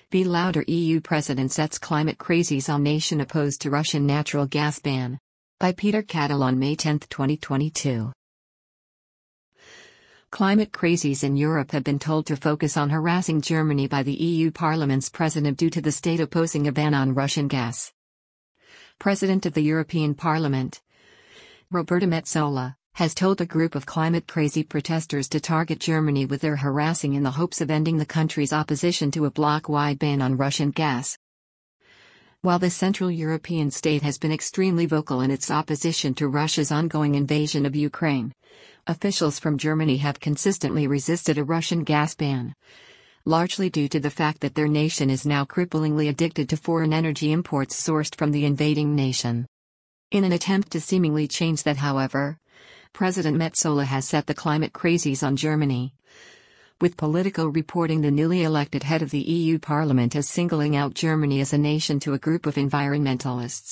Be louder, EU President sets climate crazies on nation opposed to Russian natural gas ban. By Peter Cattle on May 10, 2022. Climate crazies in Europe have been told to focus on harassing Germany by the EU Parliament's president due to the state opposing a ban on Russian gas. President of the European Parliament, Roberta Metsola, has told a group of climate-crazy protesters to target Germany with their harassing in the hopes of ending the country's opposition to a bloc-wide ban on Russian gas. While the Central European state has been extremely vocal in its opposition to Russia's ongoing invasion of Ukraine, officials from Germany have consistently resisted a Russian gas ban, largely due to the fact that their nation is now cripplingly addicted to foreign energy imports sourced from the invading nation. In an attempt to seemingly change that, however, President Metsola has set the climate crazies on Germany, with Politico reporting the newly elected head of the EU Parliament as singling out Germany as a nation to a group of environmentalists.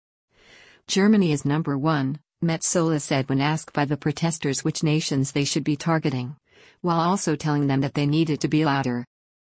Germany is number one, Metsola said when asked by the protesters which nations they should be targeting, while also telling them that they needed to be louder.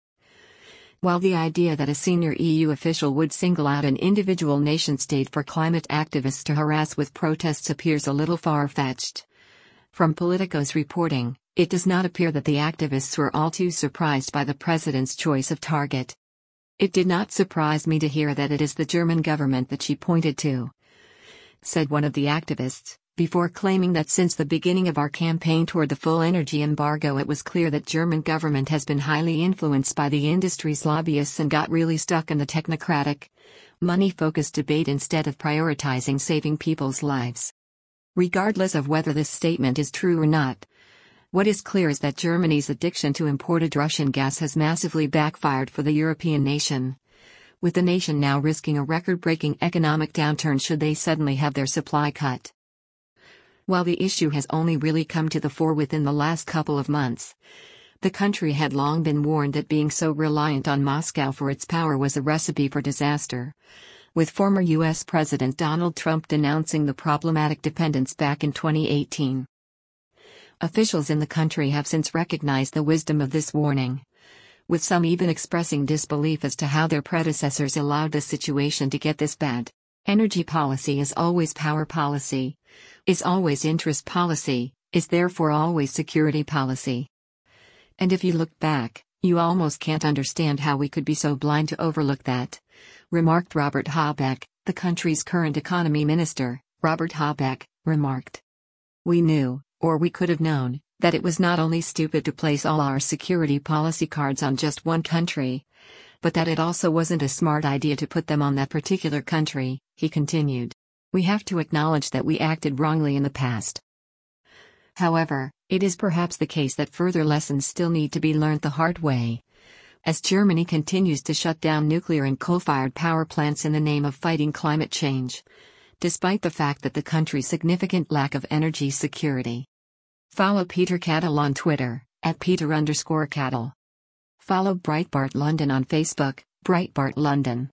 While the idea that a senior EU official would single out an individual nation-state for climate activists to harass with protests appears a little far-fetched, from Politico's reporting, it does not appear that the activists were all too surprised by the president's choice of target. "It did not surprise me to hear that it is the German government that she pointed to," said one of the activists, before claiming that since the beginning of our campaign toward the full energy embargo it was clear that German government has been highly influenced by the industry's lobbyists and got really stuck in the technocratic, money-focused debate instead of prioritizing saving people's lives. Regardless of whether this statement is true or not, what is clear is that Germany's addiction to imported Russian gas has massively backfired for the European nation, with the nation now risking a record-breaking economic downturn should they suddenly have their supply cut. While the issue has only really come to the fore within the last couple of months, the country had long been warned that being so reliant on Moscow for its power was a recipe for disaster, with former U.S. President Donald Trump denouncing the problematic dependence back in 2018. Officials in the country have since recognized the wisdom of this warning, with some even expressing disbelief as to how their predecessors allowed the situation to get this bad. Energy policy is always power policy, is always interest policy, is therefore always security policy. And if you look back, you almost can't understand how we could be so blind to overlook that, remarked Robert Habeck, the country's current economy minister. Robert Habeck remarked, "We knew, or we could have known, that it was not only stupid to place all our security policy cards on just one country, but that it also wasn't a smart idea to put them on that particular country," he continued. "We have to acknowledge that we acted wrongly in the past. However, it is perhaps the case that further lessons still need to be learned the hard way, as Germany continues to shut down nuclear and coal-fired power plants in the name of fighting climate change, despite the fact that the country's significant lack of energy security." Follow Peter Cattle on Twitter, @Peter_Cattle. Follow Breitbart London on Facebook, Breitbart London.